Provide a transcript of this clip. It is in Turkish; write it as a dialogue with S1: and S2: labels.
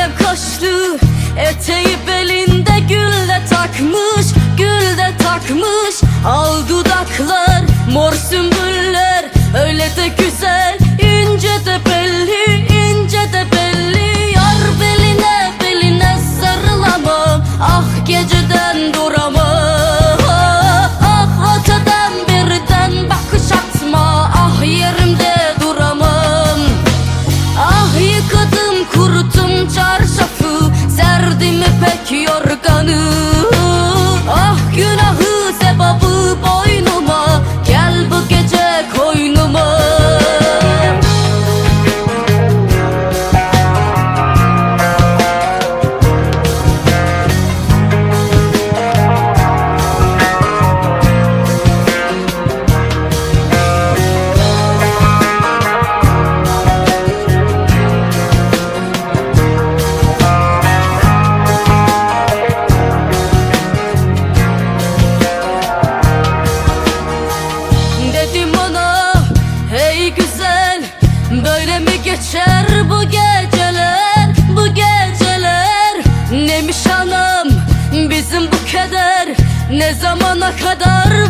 S1: alev kaşlı, eteği belinde gülle takmış, gülle takmış. Al dudaklar, mor sümbüller, öyle de güzel, ince de belli, ince de belli. Yar beline, beline sarılamam, ah geceden duramam. Ah öteden birden bakış atma, ah yerimde duramam. Ah yıkadım kuruttum çarşafı, serdim ipek yorganı. Ah günahı sevabı boynuma, gel bu gece koynuma. Böyle mi geçer bu geceler, bu geceler? Neymiş anam bizim bu keder, ne zamana kadar